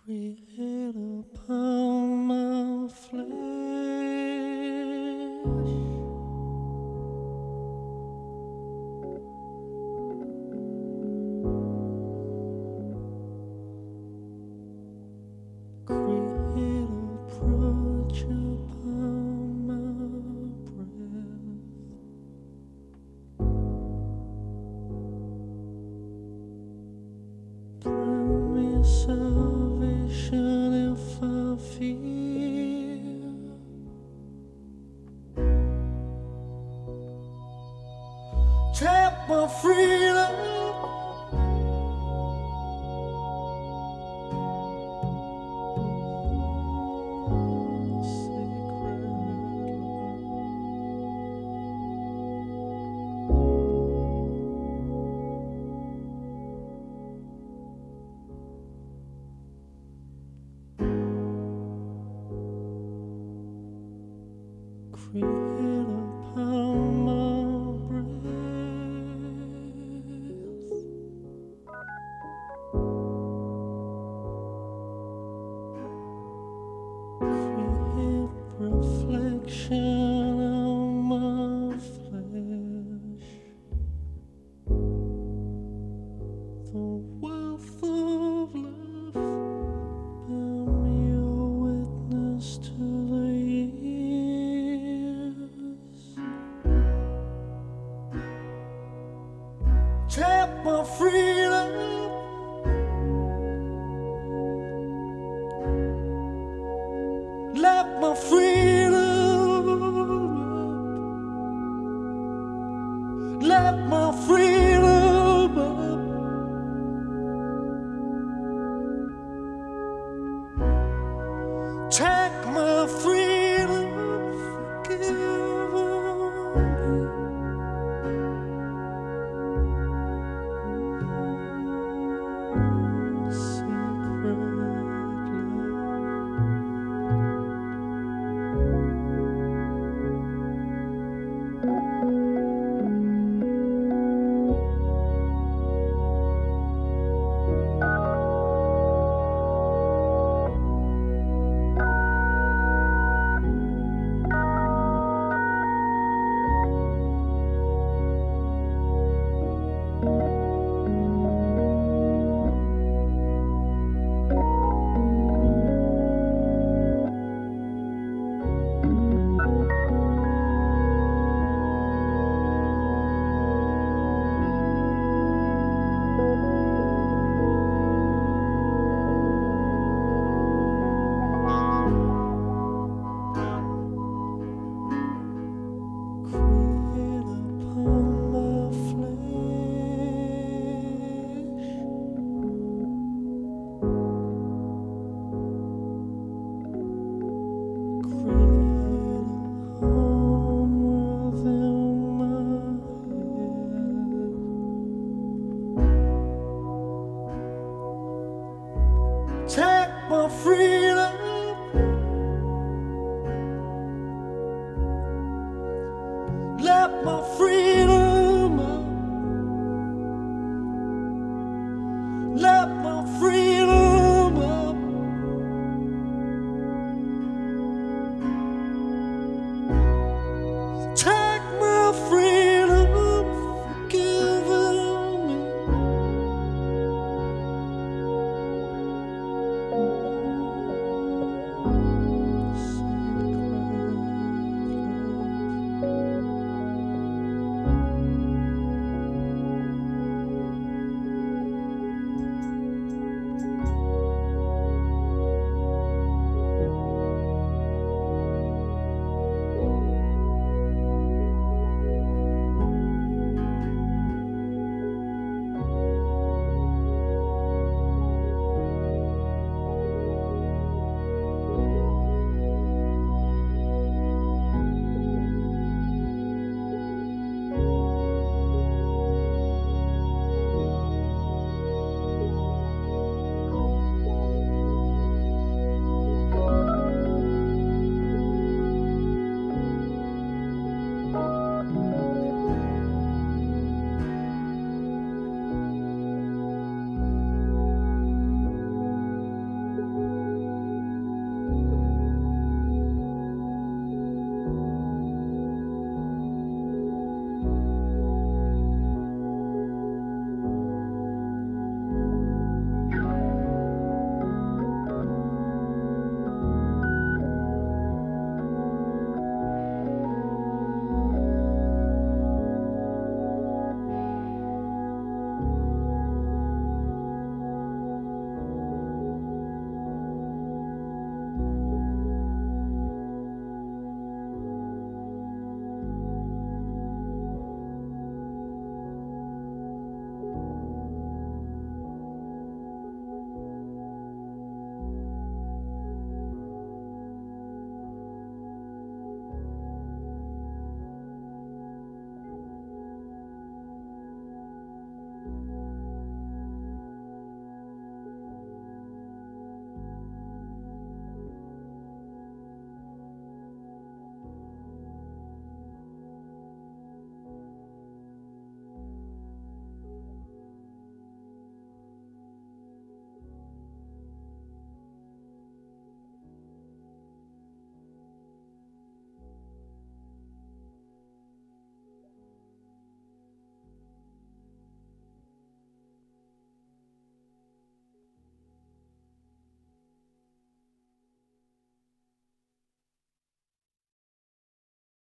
Create upon my flesh, create approach upon my breath. Bring me salvation if I fear. Take my freedom, create upon my breath. Create reflection on my flesh. The wealth of love, bear me a witness to the years. Take my freedom, let my freedom, let my freedom up. Take my freedom, forgive me. Secret create upon my flesh. Create a home within my head. Take my freedom.